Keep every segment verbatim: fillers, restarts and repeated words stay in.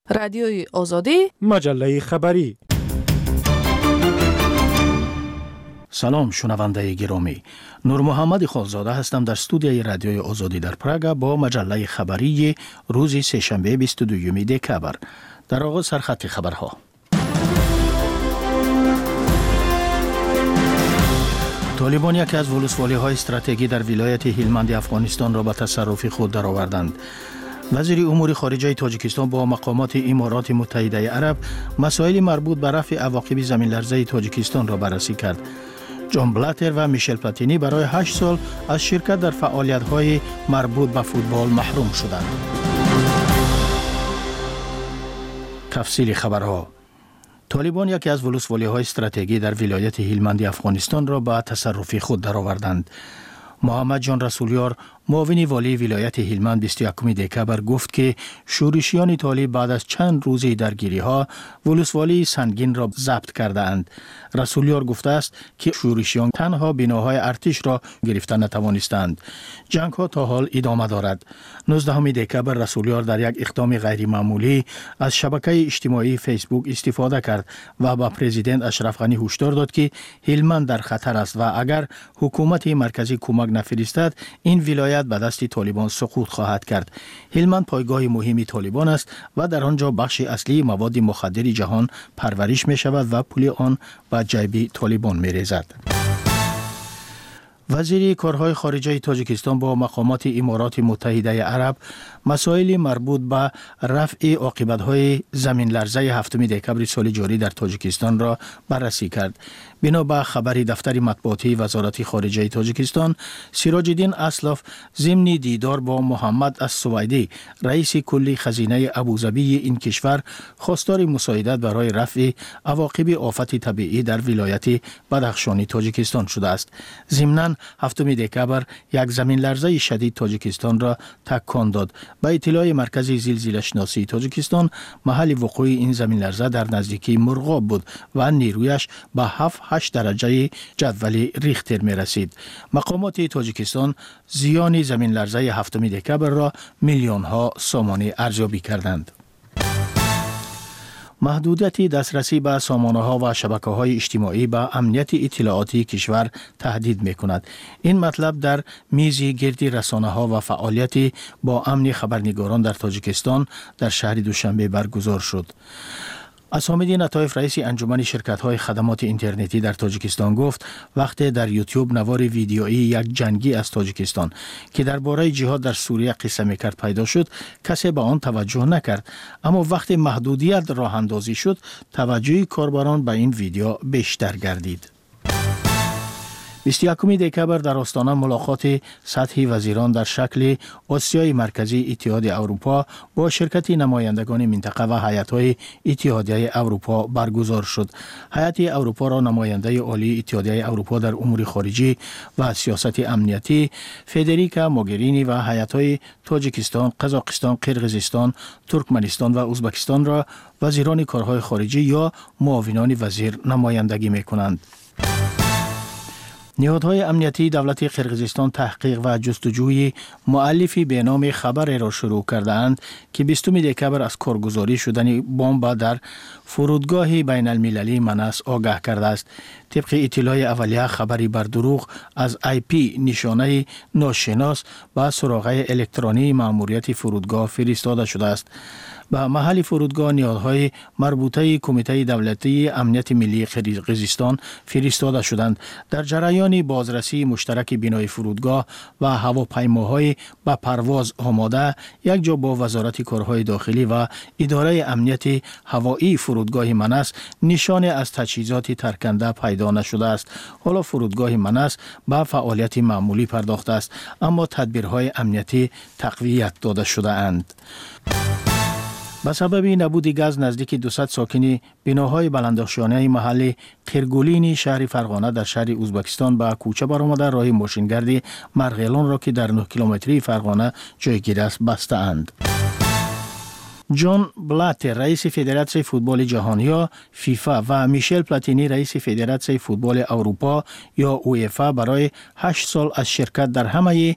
رادیوی آزادی، مجله خبری. سلام شنونده گرامی، نور محمد خالزاده هستم در استودیوی رادیوی آزادی در پراگ با مجله خبری روز سه‌شنبه بیست و دوم دکبر. در آغاز سرخط خبرها. طالبان یکی از ولسوالی‌های استراتژی در ولایت هلمند افغانستان را به تصرف خود درآوردند. وزیر امور خارجه تاجیکستان با مقامات امارات متحده عرب مسائل مربوط به رفع عواقب زمین لرزه تاجیکستان را بررسی کرد. جان بلاتر و میشل پلاتینی برای هشت سال از شرکت در فعالیت‌های مربوط به فوتبال محروم شدند. تفصیل خبرها. طالبان یکی از ولسوالی‌های استراتژی در ولایت هلمند افغانستان را به تصرف خود درآوردند. محمد جان رسولیار معاون والی ولایت هلمند بیست و یکم دکبر گفت که شورشیان طالب بعد از چند روز درگیری ها ولسوالی سنگین را ضبط کرده اند. رسولیار گفته است که شورشیان تنها بناهای ارتش را گرفته نتوانستند. جنگ ها تا حال ادامه دارد. نوزدهم دکبر رسولیار در یک اقدام غیر معمولی از شبکه اجتماعی فیسبوک استفاده کرد و با پرزیدنت اشرف غنی هشدار داد که هلمند در خطر است و اگر حکومت مرکزی کمک نفرستد این ولایت به دست طالبان سقوط خواهد کرد. هلمند پایگاه مهمی طالبان است و در آنجا بخش اصلی مواد مخدر جهان پرورش می شود و پول آن به جیب طالبان می ریزد. وزیر کارهای خارجه تاجیکستان با مقامات امارات متحده عرب مسائل مربوط به رفع عاقبت‌های زمین لرزه هفتم دکبر سال جاری در تاجیکستان را بررسی کرد. بنا به خبر دفتر مطبوعاتی وزارت خارجه تاجیکستان، سراج الدین اسلاف ضمن دیدار با محمد السویدی رئیس کلی خزینه ابوظبی این کشور خواستار مساعدت برای رفع عواقب آفت طبیعی در ولایت بدخشانی تاجیکستان شده است. ضمناً هفتم دکبر یک زمین لرزه شدید تاجیکستان را تکان داد. با اطلاع مرکز زلزله شناسی تاجیکستان، محل وقوع این زمین لرزه در نزدیکی مرغاب بود و نیرویش به هفت هشت درجه جدول ریختر می رسید. مقامات تاجیکستان زیان زمین لرزه هفتم دکبر را میلیون ها سامانه ارزیابی کردند. محدودیت دسترسی به سامانه ها و شبکه های اجتماعی به امنیت اطلاعاتی کشور تهدید می کند. این مطلب در میز گرد رسانه ها و فعالیت با امن خبرنگاران در تاجیکستان در شهر دوشنبه برگزار شد. اسامدین عطایف رئیس انجمن شرکت‌های خدمات اینترنتی در تاجیکستان گفت وقتی در یوتیوب نوار ویدیویی یک جنگی از تاجیکستان که درباره جهاد در سوریه قصه می‌کرد پیدا شد، کسی به آن توجه نکرد، اما وقتی محدودیت راه اندازی شد توجه کاربران به این ویدیو بیشتر گردید. بیست و یکم دکبر در آستانه ملاقات سطحی وزیران در شکل آسیای مرکزی اتحاد اروپا با شرکت نمایندگان منطقه و هیئت‌های اتحادیه اروپا برگزار شد. هیئت اروپا را نماینده عالی اتحادیه اروپا در امور خارجی و سیاست امنیتی فدریکا موگرینی و هیئت‌های تاجیکستان، قزاقستان، قرقیزستان، ترکمنستان و ازبکستان را وزیران کارهای خارجی یا معاونان وزیر نمایندگی می‌کنند. نهادهای امنیتی دولت قرقیزستان تحقیق و جستجوی مؤلفی به نام خبر را شروع کرده‌اند که بیستم دکبر از کارگزاری شدن بمب در فرودگاه بین المللی مناس آگاه کرده است. طبق اطلاع اولیه خبری بر دروغ از آی پی نشانه ناشناس با سراغ الکترونی ماموریت فرودگاه فرستاده شده است. به محل فرودگاه نهادهای مربوطه کمیته دولتی امنیت ملی قرقیزستان فرستاده شدند. در جریان بازرسی مشترک بنای فرودگاه و هواپیماهای به پرواز آماده، یک جا با وزارت کارهای داخلی و اداره امنیت هوایی فرودگاه مناس نشانه از تجهیزات ترکنده پیدا نشده است. حالا فرودگاه مناس به فعالیت معمولی پرداخته است، اما تدبیرهای امنیتی تقویت داده شده اند. به سبب نبود گاز نزدیک دویست ساکن بناهای بلندآشیانه محل قرگولین شهر فرغانه در شهر ازبکستان به کوچه برآمده راه ماشینگرد مرغیلان را که در نه کیلومتری فرغانه جایگیر است بسته اند. جان بلاتر رئیس فدراسیون فوتبال جهانی یا فیفا و میشل پلاتینی رئیس فدراسیون فوتبال اروپا یا اویفا برای هشت سال از شرکت در همه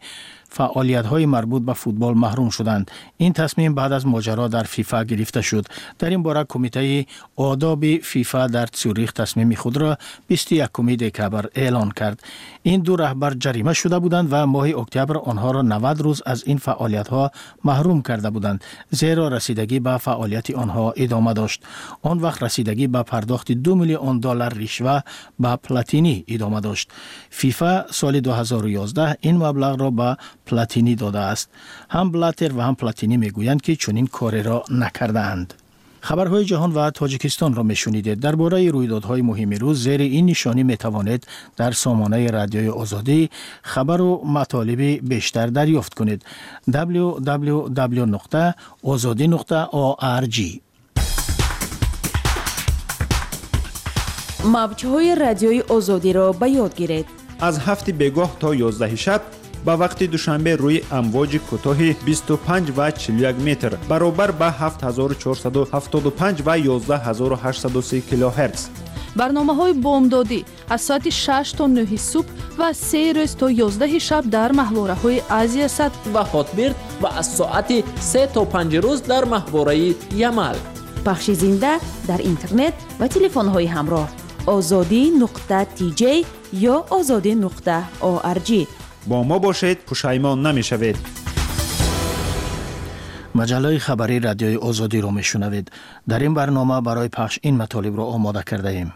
فعالیت‌های مربوط به فوتبال محروم شدند. این تصمیم بعد از ماجرا در فیفا گرفته شد. در این باره کمیته آداب فیفا در زوریخ تصمیم خود را بیست و یکم دکبر اعلان کرد. این دو رهبر جریمه شده بودند و ماه اکتبر آنها را نود روز از این فعالیت‌ها محروم کرده بودند، زیرا رسیدگی به فعالیت آنها ادامه داشت. آن وقت رسیدگی به پرداخت دو میلیون دلار رشوه به پلاتینی ادامه داشت. فیفا سال دو هزار و یازده این مبلغ را به پلاتینی داده است. هم بلاتر و هم پلاتینی میگویند که چنین کاری را نکردند. خبرهای جهان و تاجیکستان را میشنیدید. درباره رویدادهای مهم روز زیر این نشانی میتوانید در سامانه رادیوی آزادی خبر و مطالب بیشتر دریافت کنید. دبلیو دبلیو دبلیو نقطه آزادی نقطه او آر جی. موج‌های رادیوی آزادی را به یاد گیرید. از هفت بگاه تا یازده شب با وقت دوشنبه روی امواج کوتاه بیست و پنج و چهل و یک متر برابر با هفت هزار و چهارصد و هفتاد و پنج و یازده هزار و هشتصد و سی کیلوهرتز. برنامه‌های بامدادی از ساعت شش تا نه صبح و سه روز تا یازده شب در محوره‌های آسیا صد و هاتبرد و از ساعت سه تا پنج روز در محوره یمل. پخش زنده در اینترنت و تلفن‌های همراه آزادی نقطه تی جی یا آزادی نقطه او آر جی. با ما باشید، پشیمان نمی‌شوید. مجله خبری رادیوی آزادی را میشنوید. در این برنامه برای پخش این مطالب را آماده کرده ایم.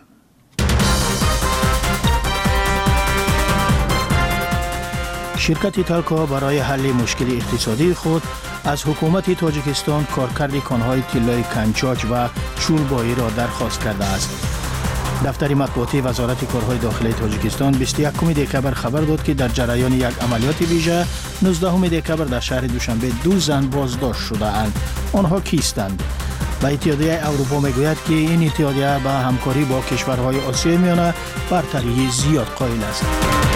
شرکت تالکو برای حل مشکل اقتصادی خود از حکومت تاجیکستان کارکرد کانهای طلای کنچاچ و چولبایی را درخواست کرده است. دفتر مطبوعاتی وزارت کارهای داخلی تاجیکستان بیست و یکم دکبر خبر داد که در جریان یک عملیات ویژه نوزدهم دکبر در شهر دوشنبه دو زن بازداشت شده اند. آنها کیستند؟ و اتحادیه اروپا میگوید که این اتحادیه به همکاری با کشورهای آسیای میانه برتری زیاد قائل است.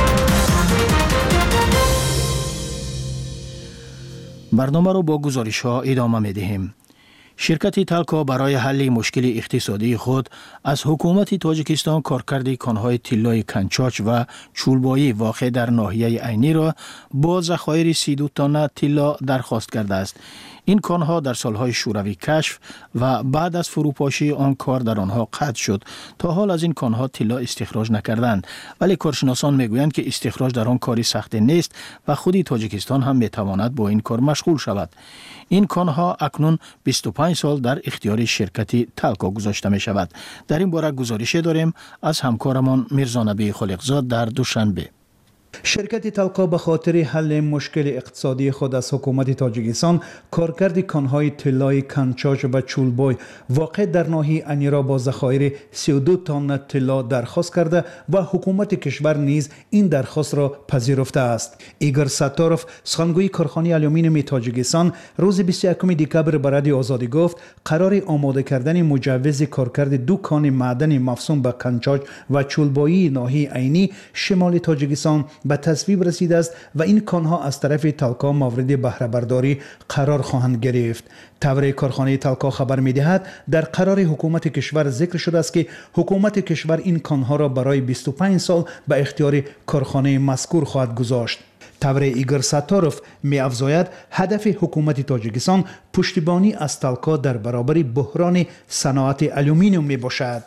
برنامه را با گزارش ها ادامه می دهیم. شرکت تالکو برای حل مشکل اقتصادی خود از حکومت تاجیکستان کارکرد کانهای طلای کنچاچ و چولبایی واقع در ناحیه عینی را با ذخایر سی و دو تن طلا درخواست کرده است. این کانها در سالهای شوروی کشف و بعد از فروپاشی آن کار در آنها قطع شد. تا حال از این کانها طلا استخراج نکردند، ولی کارشناسان میگویند که استخراج در آن کاری سخت نیست و خودی تاجیکستان هم میتواند با این کار مشغول شود. این کانها اکنون بیست و پنج سال در اختیار شرکت تالکو گذاشته می شود. در این باره گزارشی داریم از همکارمان میرزا نبی خالقزاد در دوشنبه. شرکت تالکو به خاطر حل مشکل اقتصادی خود از حکومت تاجیکستان کارکرد کانهای طلای کنچاچ و چولبای واقع در ناحیه عینی را با ذخایر سی و دو تن طلا درخواست کرده و حکومت کشور نیز این درخواست را پذیرفته است. ایگور ساتاروف، سخنگوی کارخانه آلومینیوم تاجیکستان، روز بیست و یکم دکبر به رادیو آزادی گفت قرار آماده کردن مجوز کارکرد دو کان معدن مفصول به کنچاچ و چولبایی ناحیه عینی شمال تاجیکستان به تصویب رسیده است و این کانها از طرف تالکو مورد بهره برداری قرار خواهند گرفت. تبر کارخانه تالکو خبر می‌دهد در قرار حکومت کشور ذکر شده است که حکومت کشور این کانها را برای بیست و پنج سال به اختیار کارخانه مذکور خواهد گذاشت. تبر ایگور ساتاروف می افزاید هدف حکومت تاجیکستان پشتیبانی از تالکو در برابر بحران صنعت آلومینیوم می باشد.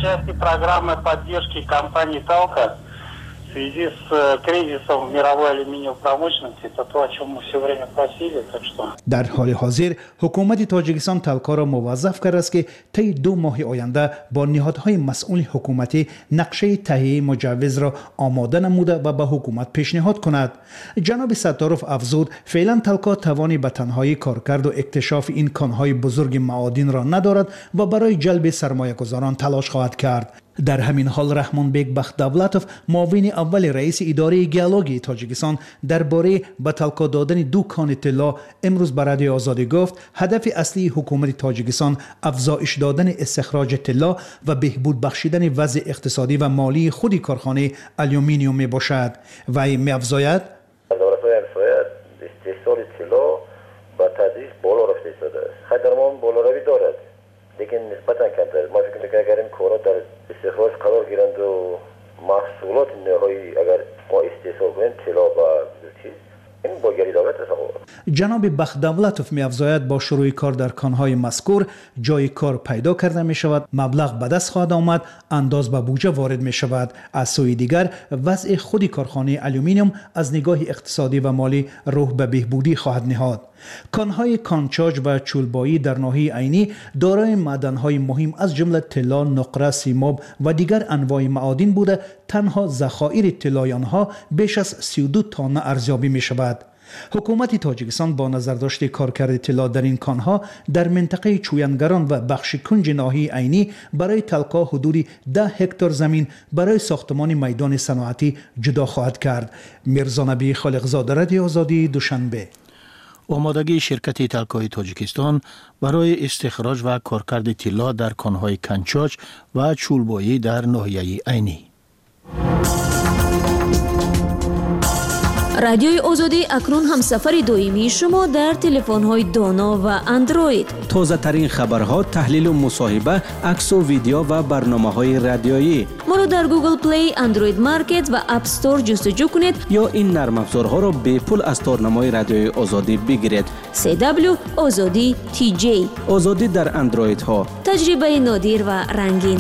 В связи с кризисом в мировой алюминиевой промышленности, это то, о чем мы все время просили, так что... در حال حاضر حکومت تاجیکستان تالکو را موظف کرده است که طی دو ماه آینده با نهادهای مسئول حکومتی نقشه تهیه مجوز را آماده نموده و به حکومت پیشنهاد کند. جناب ساتاروف افزود فعلا تالکو توانی به تنهایی کارکرد و اکتشاف این کانهای بزرگ معادن را ندارد و برای جلب سرمایه‌گذاران تلاش خواهد کرد. در همین حال رحمان بیگ بخت‌دولتوف، معاون اول رئیس اداره گیالوژی تاجیکستان، درباره به تالکو دادن دو کان طلا امروز به رادیو آزادی گفت هدف اصلی حکومت تاجیکستان افزایش دادن استخراج طلا و بهبود بخشیدن وضع اقتصادی و مالی خود کارخانه آلومینیوم می باشد. وی می افزاید استحصال طلا با تدریج بالا رفته شده است. خدمات بالا روی دارد، لیکن نسبتا کمتر. ما فکر می‌کنیم اگر این کارا در استخراج قرار گیرند و محصولات نهایی اگر ما استحصال کنیم طلا و چیز، این با گری دولت است. جناب بخت‌دولتوف می‌افزاید با شروع کار در کان‌های مذکور جای کار پیدا کرده می‌شود، مبلغ به دست خواهد آمد، انداز به بودجه وارد می‌شود. از سوی دیگر وضع خود کارخانه آلومینیوم از نگاه اقتصادی و مالی روح به بهبودی خواهد نهاد. کان‌های کانچاج و چولبایی در ناحیه عینی دارای معدن‌های مهم از جمله طلا، نقره، سیماب و دیگر انواع معادن بوده تنها ذخایر طلای آنها بیش از سی و دو تن ارزیابی می‌شود. حکومت تاجیکستان با نظرداشت کارکرد طلا در این کانها در منطقه چوینگران و بخش کنج ناحیه عینی برای تلقا حدود ده هکتار زمین برای ساختمان میدان صنعتی جدا خواهد کرد. میرزا نبی خالقزاده، رادیو آزادی، دوشنبه. آمادگی شرکت تلکای تاجیکستان برای استخراج و کارکرد طلا در کانهای کنچاج و چولبایی در ناحیه عینی. رادیوی آزادی اکنون همسفر دائمی شما در تلفن‌های دانا و اندروید. تازه ترین خبرها، تحلیل و مصاحبه، عکس و ویدیو و برنامه‌های رادیویی. ما را در گوگل پلی، اندروید مارکت و اپ استور جستجو کنید یا این نرم افزارها را به پول از تارنمای رادیوی آزادی بگیرید. سی دبلیو آزادی تی جی. آزادی در اندروید ها. تجربه نادر و رنگین.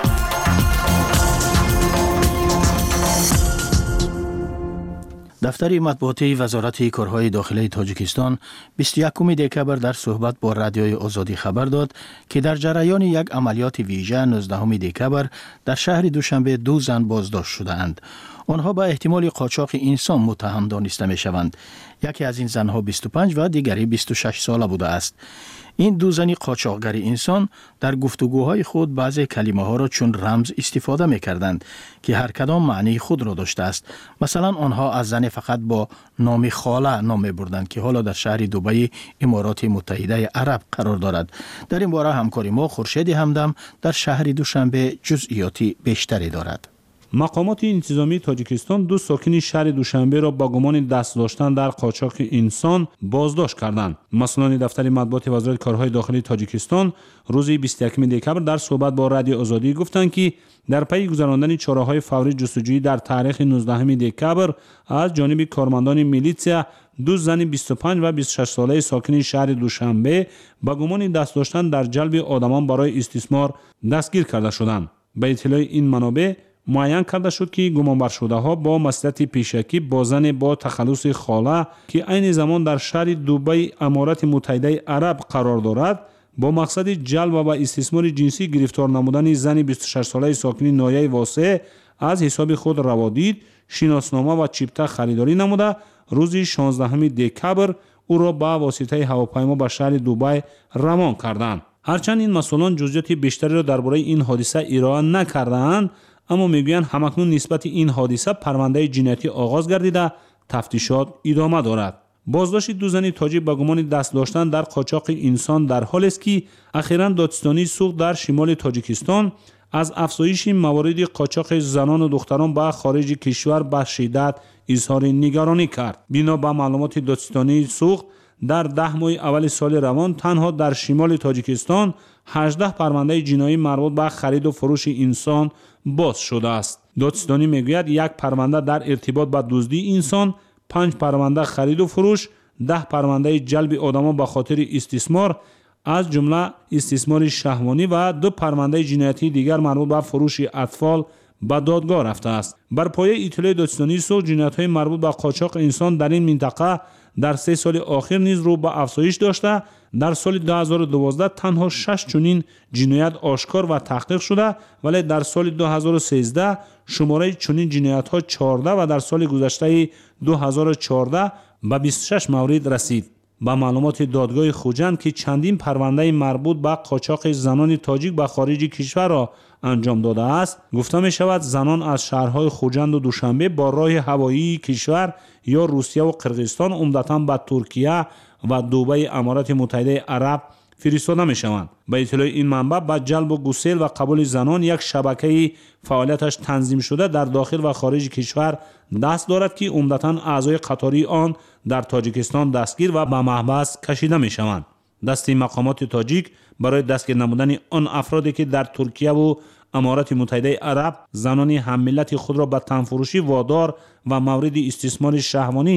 دفتر مطبوعاتی وزارت کارهای داخلی تاجیکستان بیست و یکم دکبر در صحبت با رادیوی آزادی خبر داد که در جریان یک عملیات ویژه نوزدهم دکبر در شهر دوشنبه دو زن بازداشت شدند. آنها به احتمال قاچاق انسان متهم دانسته می شوند. یکی از این زنها بیست و پنج و دیگری بیست و شش ساله بوده است. این دو زن قاچاقگر انسان در گفتگوهای خود بعضی کلمه ها را چون رمز استفاده می کردند که هر کدام معنی خود را داشته است. مثلا آنها از زن فقط با نام خاله نام می بردند که حالا در شهر دبی امارات متحده عرب قرار دارد. در این باره همکاری ما خورشید همدم در شهر دوشنبه جزئیاتی بیشتری دارد. مقامات انتظامی تاجیکستان دو ساکن شهر دوشنبه را با گمان دست داشتن در قاچاق انسان بازداشت کردند. مسئولان دفتر مطبوعات وزارت کارهای داخلی تاجیکستان روز بیست و یکم دکبر در صحبت با رادیو آزادی گفتند که در پی گذراندن چاره‌های فوری جستجویی در تاریخ نوزدهم دکبر از جانب کارمندان میلیسیا دو زن بیست و پنج و بیست و شش ساله ساکن شهر دوشنبه با گمان دست داشتن در جلب آدمان برای استثمار دستگیر کرده شدند. به اطلاع این منابع معین کرده شد که گمانبر شده ها با مصلحت پیشکی با زن با تخلص خاله که عین زمان در شهر دبی امارات متحده عرب قرار دارد با مقصد جلب و استثمار جنسی گرفتار نمودن زن بیست و شش ساله ساکن ناحیه واسع از حساب خود روادید، شناسنامه و چیپتا خریداری نموده روز شانزدهم دکبر او را با واسطه هواپیما به شهر دبی روان کردند. هرچند این مسئولان جزئیات بیشتری را درباره این حادثه ارائه نکردند، اما میگویند همکنون نسبت این حادثه پرونده جنایتی آغاز گردیده تفتیشات ادامه دارد. بازداشت دو زن تاجیک با گمان دست داشتن در قاچاق انسان در حالی است که اخیراً دادستانی سوق در شمال تاجیکستان از افزایش موارد قاچاق زنان و دختران به خارج کشور به شدت اظهار نگرانی کرد. بنا به معلومات دادستانی سوق در ده ماه اول سال روان تنها در شمال تاجیکستان هجده پرونده جنایی مربوط به خرید و فروش انسان باز شده است. دادستانی میگوید یک پرونده در ارتباط با دزدی انسان، پنج پرونده خرید و فروش، ده پرونده جلب آدمان به خاطر استثمار از جمله استثمار شهوانی و دو پرونده جنایتی دیگر مربوط به فروش اطفال به دادگاه رفته است. بر پایه اطلاع دادستانی سوق جنایت‌های مربوط به قاچاق انسان در این منطقه در سه سال آخر نیز رو به افزایش داشته. در سال دو هزار و دوازده تنها شش چنین جنایت آشکار و تحقیق شده، ولی در سال دو هزار و سیزده شماره چنین جنایت‌ها چهارده و در سال گذشته دو هزار و چهارده به بیست و شش مورد رسید. با معلومات دادگاه خوجند که چندین پرونده مربوط به قاچاق زنان تاجیک به خارج کشور را انجام داده است، گفته می شود زنان از شهرهای خوجند و دوشنبه با راه هوایی کشور یا روسیه و قرقیزستان عمدتاً به ترکیه و دبی امارات متحده عرب فرستاده می شوند. به اطلاع این منبع با جلب و گسیل و قبول زنان یک شبکه فعالیتش تنظیم شده در داخل و خارج کشور دست دارد که عمدتاً اعضای قطاری آن در تاجیکستان دستگیر و به محبس کشیده می شوند. دسته مقامات تاجیک برای دستگیر نمودن آن افرادی که در ترکیه و امارات متحده عرب زنان هم ملت خود را به تنفروشی وادار و مورد استثمار شهوانی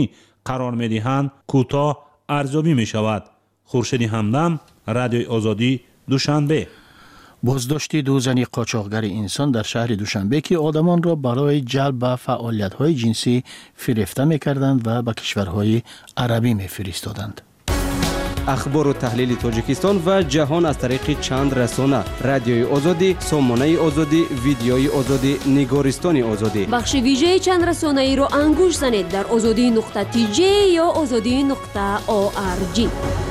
قرار می‌دهند کوتاه ارزیابی می‌شود. خورشید همدم، رادیوی آزادی، دوشنبه. بازداشت دو زن قاچاقگر انسان در شهر دوشنبه که آدمان را برای جلب به فعالیت‌های جنسی فریفته می‌کردند و به کشورهای عربی می‌فرستادند. اخبار و تحلیل تاجیکستان و جهان از طریق چند رسانه: رادیوی آزادی، سامانه آزادی، ویدیوی آزادی، نگارستان آزادی. بخش ویژه چند رسانه ای را انگوش زنید در آزادی نقطه تی جی یا آزادی نقطه او آر جی.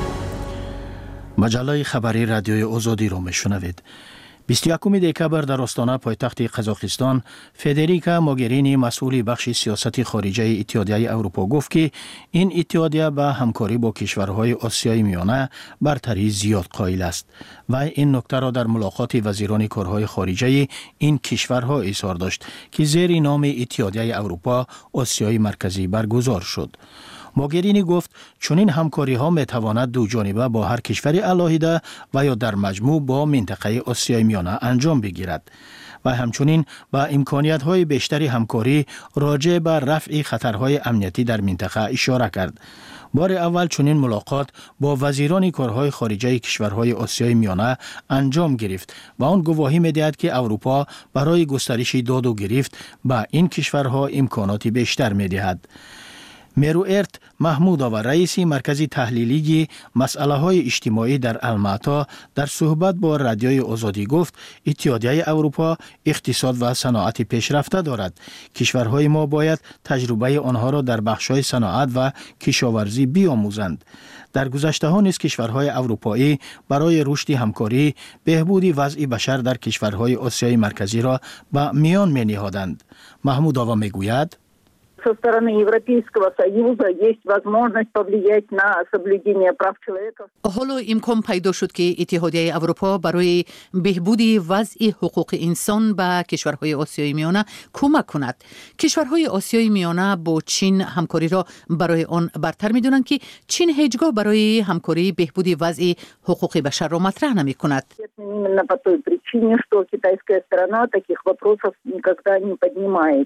مجله خبری رادیوی آزادی را میشنوید. بیست و یکم دکبر در آستانه پایتخت قزاقستان، فدریکا موگرینی مسئول بخش سیاست خارجه اتحادیه اروپا گفت که این اتحادیه به همکاری با کشورهای آسیای میانه برتری زیاد قائل است و این نکته را در ملاقات وزیران کارهای خارجه این کشورها اظهار داشت که زیر نام اتحادیه اروپا آسیای مرکزی برگزار شد. موگرینی گفت چنین همکاری ها می تواند دو جانبه با هر کشور علاهیده و یا در مجموع با منطقه آسیای میانه انجام بگیرد و همچنین با امکانیت های بیشتری همکاری راجع به رفع خطرهای امنیتی در منطقه اشاره کرد. بار اول چنین ملاقات با وزیران کارهای خارجه کشورهای آسیای میانه انجام گرفت و آن گواهی می‌دهد که اروپا برای گسترش داد و گرفت به این کشورها امکاناتی بیشتر می‌دهد. میروئرت محمودووا رئیس مرکز تحلیلی مسئله های اجتماعی در الماتا در صحبت با رادیوی آزادی گفت اتحادیه اروپا اقتصاد و صنعت پیشرفته دارد. کشورهای ما باید تجربه آنها را در بخش‌های صنعت و کشاورزی بیاموزند. در گذشته ها نیز کشورهای اروپایی برای رشد همکاری بهبود وضع بشر در کشورهای آسیای مرکزی را به میان می نهادند. محمودووا میگوید со стороны Европейского Союза есть возможность повлиять на соблюдение прав человека. حالا امکان پیدا شد که اتحادیه اروپا برای بهبود وضع حقوق انسان به کشورهای آسیای میانه کمک کند. کشورهای آسیای میانه با چین همکاری را برای آن برتر می‌دانند که چین هیچگاه برای همکاری بهبود وضع حقوق بشر را مطرح نمی‌کند. Именно по той причине, что китайская сторона таких вопросов никогда не поднимает.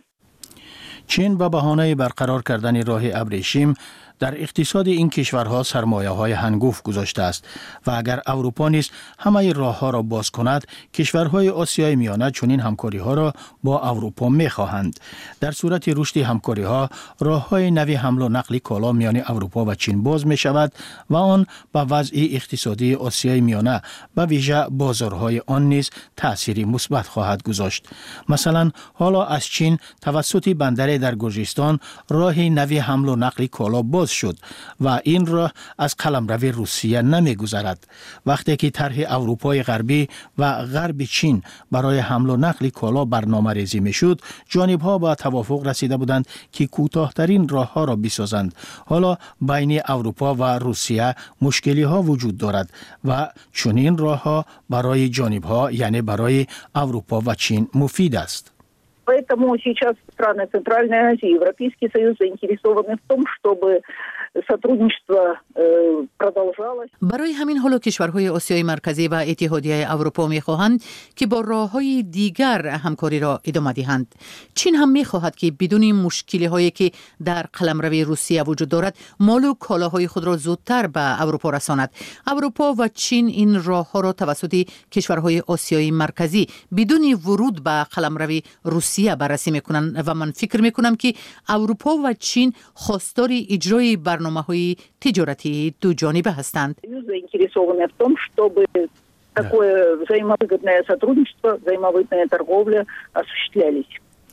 چین به بهانه برقرار کردن راه ابریشم در اقتصاد این کشورها سرمایه های هنگفت گذاشته است و اگر اروپا نیز همه راه ها را باز کند کشورهای آسیای میانه چنین همکاری ها را با اروپا می خواهند. در صورت رشد همکاری ها راه های نوی حمل و نقل کالا میان اروپا و چین باز می شود و آن به وضع اقتصادی آسیای میانه به ویژه بازارهای آن نیز تأثیری مثبت خواهد گذاشت. مثلا حالا از چین توسط بندر در گرجستان راه نوی حمل و نقل کالا باز شد و این راه از قلمرو روسیه نمیگذرد. وقتی که طرح اروپای غربی و غرب چین برای حمل و نقل کالا برنامه ریزی میشد، جانب ها به توافق رسیده بودند که کوتاه‌ترین راه ها را بسازند. حالا بین اروپا و روسیه مشکلی ها وجود دارد و چنین راه ها برای جانب ها یعنی برای اروپا و چین مفید است. Поэтому сейчас страны Центральной Азии, Европейский Союз заинтересованы в том, чтобы сотрудничество продолжалось. برای همین حال کشورهای آسیای مرکزی و اتحادیه اروپا می‌خواهند که با راه‌های دیگر همکاری را ادامه دهند. چین هم می‌خواهد که بدون مشکل‌هایی که در قلمرو روسیه وجود دارد، مال و کالاهای خود را زودتر به اروپا رساند. اروپا و چین این راه‌ها را توسط کشورهای آسیای مرکزی بدون ورود به قلمرو روسیه بررسی می‌کنند و من فکر می‌کنم که اروپا و چین خواستار اجرای برنامه‌های تجارتی دو جانبه هستند. Заинтересованы в том, чтобы такое взаимовыгодное сотрудничество, взаимовыгодная торговля осуществлялись.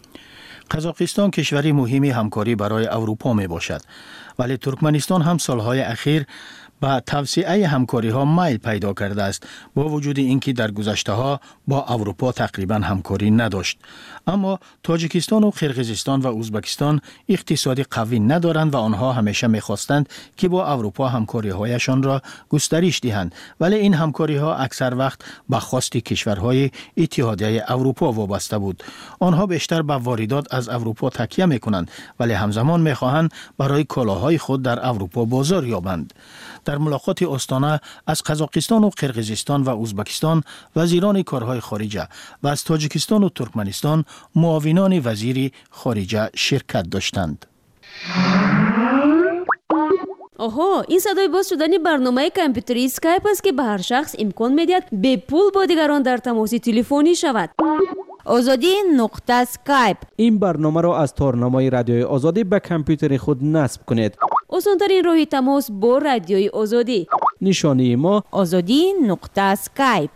قزاقستان کشوری مهمی همکاری برای اروپا می باشد، ولی ترکمنستان هم سالهای اخیر با توسعه همکاری ها میل پیدا کرده است، با وجود اینکه در گذشته ها با اروپا تقریبا همکاری نداشت. اما تاجیکستان و قرقیزستان و ازبکستان اقتصادی قوی ندارند و آنها همیشه میخواستند که با اروپا همکاری هایشان را گسترش دهند، ولی این همکاری ها اکثر وقت به خواست کشورهای اتحادیه اروپا وابسته بود. آنها بیشتر به واردات از اروپا تکیه میکنند، ولی همزمان میخواهند برای کالاهای خود در اروپا بازار یابند. در ملاقات آستانه از قزاقستان و قرقیزستان و ازبکستان وزیران کارهای خارجه و از تاجیکستان و ترکمنستان معاونان وزیر خارجه شرکت داشتند. آها، این صدای باز شدن برنامه کامپیوتری اسکایپ است که به هر شخص امکان میدهد به پول با دیگران در تماس تلفنی شود. آزادی نقطه اسکایپ. این برنامه را از تارنمای رادیوی آزادی به کامپیوتر خود نصب کنید. آسان‌ترین راه تماس با رادیوی آزادی. نشانی ما آزادی نقطه اسکایپ.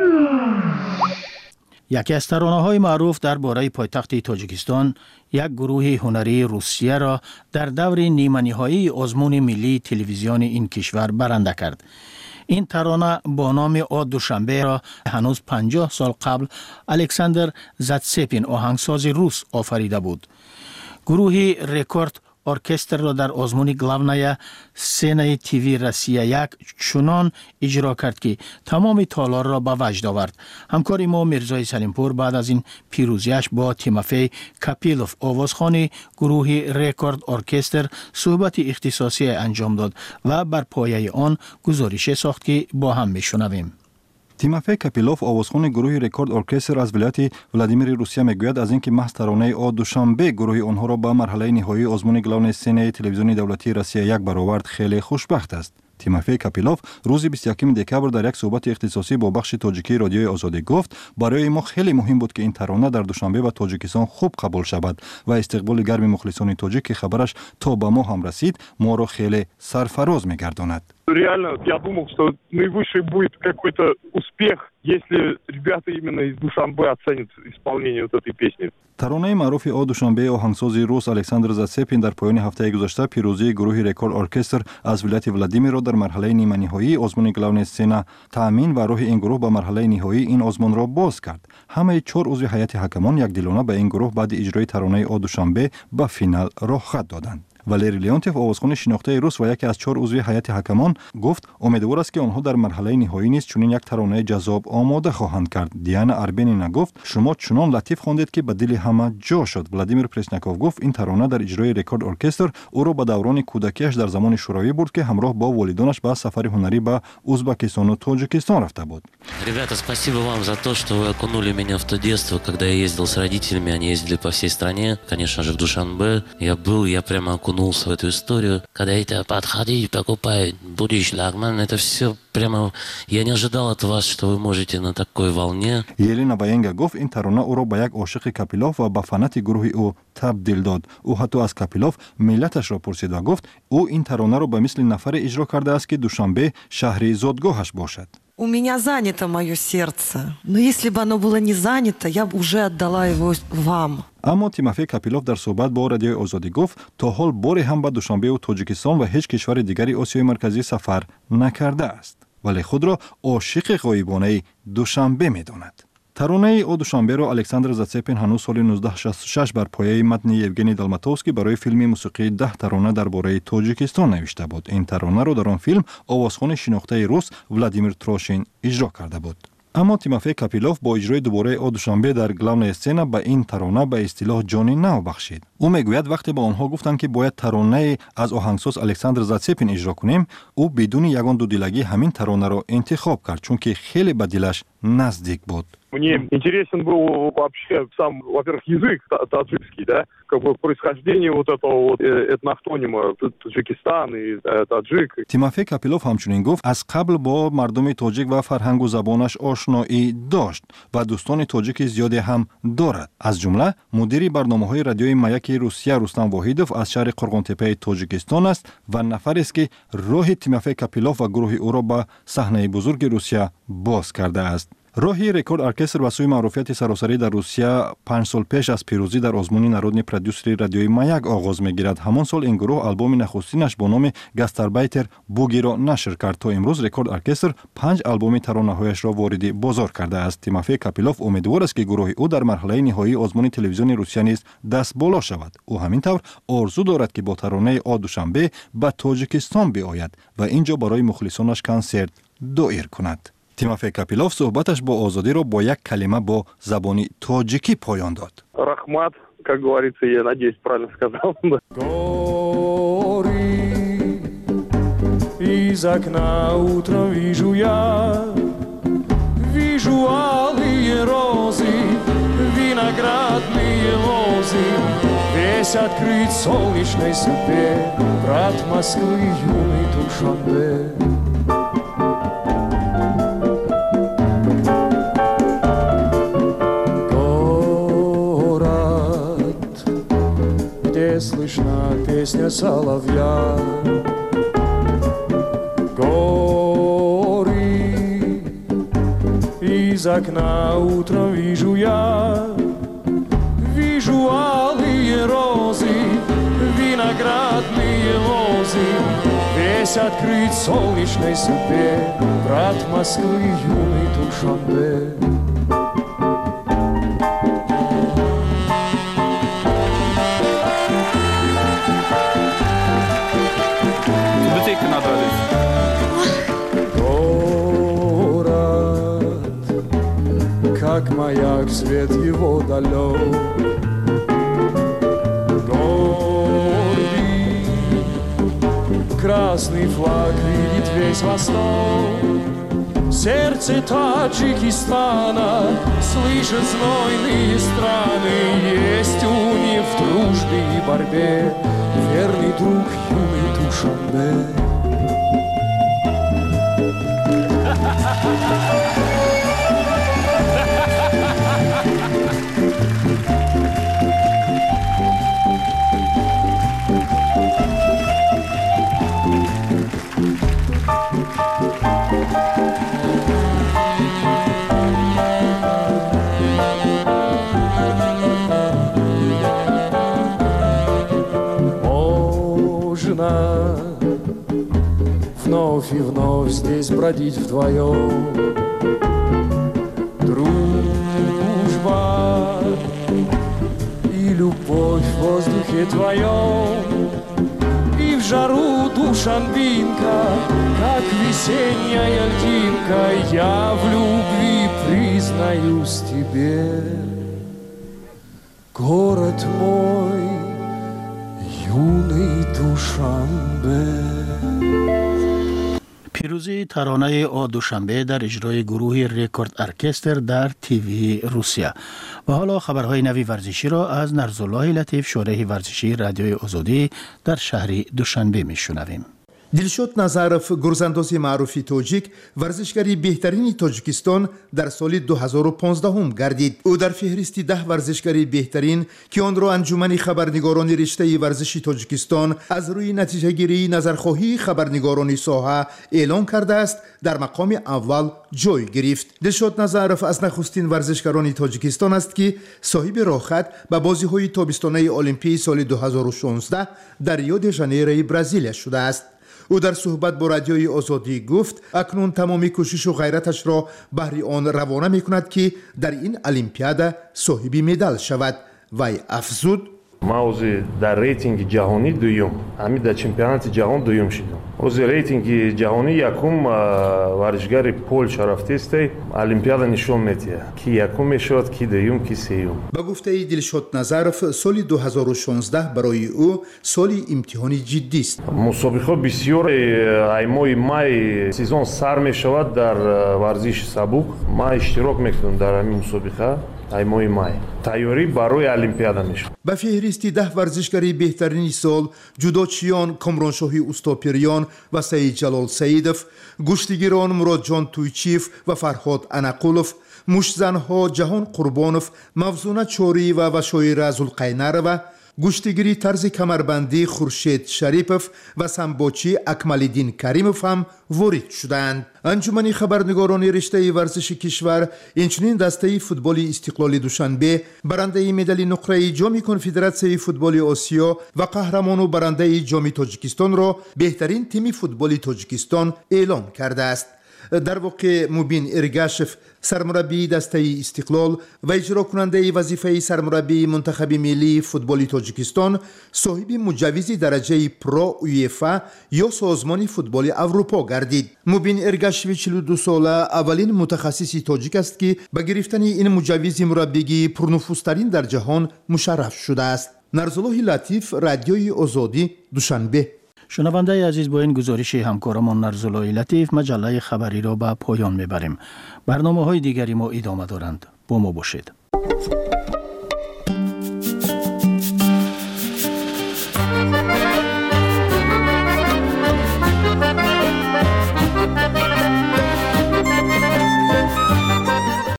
یکی از ترانه‌های معروف درباره پایتخت تاجیکستان یک گروه هنری روسیه را در دور نیمه نهایی آزمون ملی تلویزیون این کشور برنده کرد. این ترانه با نام آ دوشنبه را هنوز پنجاه سال قبل الکساندر زاتسپین آهنگساز روس آفریده بود. گروه رکورد ارکستر را در آزمون گلاونای سینه تیوی روسیه یک چنان اجرا کرد که تمام تالار را به وجد آورد. همکار ما میرزای سلیمپور بعد از این پیروزیش با تیموفی کاپیلوف آوازخوان گروه رکورد ارکستر صحبت اختصاصی انجام داد و بر پایه آن گزارش ساخت که با هم میشنویم. تیموفی کاپیلوف آوازخوان گروه رکورد ارکستر از ولایت ولادیمیر روسیه میگوید از اینکه محض ترانه آ دوشنبه گروه آنها را به مرحله نهایی آزمون گلاون سینه تلویزیونی دولتی روسیه یک برآورد خیلی خوشبخت است. تیموفی کاپیلوف روز بیست و یکم دکبر در یک صحبت اختصاصی با بخش تاجیکی رادیوی آزادی گفت برای ما خیلی مهم بود که این ترانه در دوشنبه و تاجیکستان خوب قبول شود و استقبال گرم مخلصان تاجیک که خبرش تا به ما هم رسید ما را خیلی سرفراز میگرداند. Реально, я думал, что наивысший будет какой-то успех, если ребята именно из Душанбе оценят исполнение вот этой песни. ترانه معروف آ دوشنبه آهنگساز روس الکساندر زاتسپین در پایان هفته گذشته پیروزی گروه رکورد ارکستر از ولایت ولادیمیر را در مرحله نیمه نهایی آزمون گلاون سینا تامین و راه این گروه به مرحله نهایی این آزمون را باز کرد. همه چهار عضو هیئت حکمان یک دلانه به این گروه بعد اجرای ترانه آ دوشنبه به فینال راه خط دادند. والری لیونتوف آوازخوان شناخته روس و یکی از چهار عضو هیئت حکمان گفت امیدوار است که آنها در مرحله نهایی نیز چنین یک ترانه جذاب آماده خواهند کرد. دیانا اربنینا گفت شما چنان لطیف خواندید که به دل همه جا شد. ولادیمیر پرسنیکوف گفت این ترانه در اجرای رکورد ارکستر او را به دوران کودکیش در زمان شوروی برد که همراه با والدانش به سفر هنری به ازبکستان و تاجیکستان رفته بود. Ребята, спасибо вам за то, что вы окунули меня в то детство, когда я ездил с родителями, они ездили по всей стране, конечно же в Душанбе. Я был, я прямо окунулся в эту историю. Когда это подходи, покупай, будешь лагман, это все прямо... Я не ожидал от вас, что вы можете на такой волне. یلینا باینگا گفت این ترانه او را به یک عاشق کاپیلوف و به فنات گروه او تبدیل داد. او حتی از کاپیلوف ملتش را پرسید و گفت او این ترانه را به مثل نفر اجرا کرده است که دوشنبه شهر زادگاهش باشد. У меня занято мое сердце. Но если бы оно было не занято, я бы уже отдала его вам. اما تیموفی کاپیلوف در صحبت با رادیوی آزادی گفت تا حال باری هم به دوشنبه و تاجیکستان و هیچ کشور دیگری آسیای مرکزی سفر نکرده است ولی خود را عاشق غایبانه دوشنبه می‌داند. ترانه آ دوشنبه را الکساندر زاتسپین هنوز سال نوزده شصت و شش بر پایه متن یوگنی دالماتوفسکی برای فیلم موسیقی ده ترانه درباره تاجیکستان نوشته بود. این ترانه را در آن فیلم آوازخوان شناخته روس ولادیمیر تروشین اجرا کرده بود. اما تیموفی کاپیلوف با اجرای دوباره آ دوشنبه در گلاون اسسنا به این ترانه به اصطلاح جانی نو بخشید. او میگوید وقتی با آنها گفتند که باید ترانه از آهنگساز الکساندر زاتسپین اجرا کنیم او بدون یگان دودلگی همین ترانه را انتخاب کرد چون که خیلی به دلش نزدیک بود. Мне интересен был вообще сам, во-первых, язык таджикский, да, как бы происхождение вот этого вот этнохтонима Таджикистан и таджик. تیموفی کاپیلوف همچنین گفت از قبل با مردم تاجیک و فرهنگ و زبانش آشنایی داشت و دوستان تاجیک زیادی هم دارد. از جمله مدیر برنامه‌های رادیوی مایک روسیه رستم واحیدوف از شهر قرغنتپه تاجیکستان است و نفری است که راه تیموفی کاپیلوف و گروه او را به صحنه بزرگ روسیه باز کرده است. راهی رکورد ارکستر به سوی معروفیت سراسری در روسیه پنج سال پیش از پیروزی در آزمون نارودنی پرودیوسری رادیوی مایک آغاز می‌گیرد. همان سال این گروه آلبوم نخستینش با نام گاستاربایتر بوگی را نشر کرد. تا امروز رکورد ارکستر پنج آلبوم ترانه‌هایش را وارد بازار کرده است. تیموفی کاپیلوف امیدوار است که گروه او در مرحله نهایی آزمون تلویزیون روسیه نیز دست بالا شود. او همینطور آرزو دارد که با ترانه آ دوشنبه به تاجیکستان بیاید و اینجا برای مخلصانش کنسرت دایر کند. تیموفی کاپیلوف صحبتش با آزادی را با یک کلمه با زبان تاجیکی پایان داد. Рахмат, как говорится, я надеюсь, правильно сказал. Гори из окна утром вижу я, вижу алые розы, виноградные лозы. Весь открыт солнечной судьбе, брат Москвы, юный Душанбе. Город, где слышна песня соловья, горы, из окна утром вижу я, вижу алые розы, виноградные лозы, весь открыт солнечной судьбе, брат Москвы, юный Душанбе. Как маяк, свет его далек, гордый, красный флаг видит весь восток, сердце Таджикистана слышат знойные страны, есть у них в дружбе и борьбе верный друг, юный Душанбе. Вновь и вновь здесь бродить вдвоем, дружба и любовь в воздухе твоем, и в жару Душанбинка, как весенняя льдинка, я в любви признаюсь тебе, город мой, юный Душанбе. پیروزی ترانه آ دوشنبه در اجرای گروه رکورد ارکستر در تیوی روسیه. و حالا خبرهای نوی ورزشی را از نرزالله لطیف، شورای ورزشی رادیوی آزادی در شهر دوشنبه میشنویم. دلشاد نظرов گرزاندازی معروفی تاجیک ورزشکاری بهترین تاجیکستان در سال دو هزار و پانزده گردید. او در فهرست ده ورزشکاری بهترین که آن را انجمن خبرنگاران رشته ورزشی تاجیکستان از روی نتیجه گیری نظرخواهی خبرنگاران ساحه اعلام کرده است در مقام اول جای گرفت. دلشاد نظرов از نخستین ورزشکاران تاجیکستان است که صاحب راهخط به بازی‌های تابستانه المپیک سال دو هزار و شانزده در ریو دی ژانیرو برزیل شده است. او در صحبت با رادیوی آزادی گفت اکنون تمامی کوشش و غیرتش را بهر آن روانه می کند که در این المپیاد صاحب مدال شود. وی افزود ما اوزی در ریتینگ جهانی دویم، همین در چمپیونات جهان دویم شدم. اوزی ریتینگ جهانی یکم ورزشکار پولش رفته است، المپیاد نشون میده کی یکم میشود، کی دویم، کی سوم. با گفته دلشاد نظرов سال دو هزار و شانزده برای او سال امتحانی جدی است. مسابقه بسیار ایمای مای سیزن سر میشود در ورزش سبک. ما اشتراک میکنم در این مسابقه. ایمای مای تیاری برای المپیاد میشه. با فهرست ده ورزشکاری بهترین سال جودوچیان کامرانشاهی اوستاپیریان و سعید جلال سعیدов، گشتگیران مراد جان تویچیف و فرهاد انقولov، مشتزنها جهان قربانov، موزونه چوری و وشایر زلقینرova، گشتگیری طرز کمربندی خورشید شریپов و سمبوچی اکمالدین کریمov هم وارد شدند. انجمن خبرنگاران رشته ورزش کشور اینچنین دسته فوتبال استقلال دوشنبه برنده مدال نقره جام کنفدراسیون فوتبال آسیا و قهرمان و برنده جام تاجیکستان را بهترین تیم فوتبال تاجیکستان اعلام کرده است. در واقع مبین ارگاشف سرمربی دسته استقلال و اجرا کننده وظیفه سرمربی منتخب ملی فوتبال تاجیکستان صاحب مجوز درجه پرو یوفا یا سازمان فوتبال اروپا گردید. مبین ارگاشف چهل و دو ساله اولین متخصص تاجیک است که به گرفتن این مجوز مربیگی پرنفوذترین در جهان مشرف شده است. نرزالله لطیف، رادیوی آزادی، دوشنبه. شنونده عزیز، با این گزارش همکارمان نرزالله لطیف مجله خبری را به پایان میبریم. برنامه های دیگری ما ادامه دارند. با ما باشید.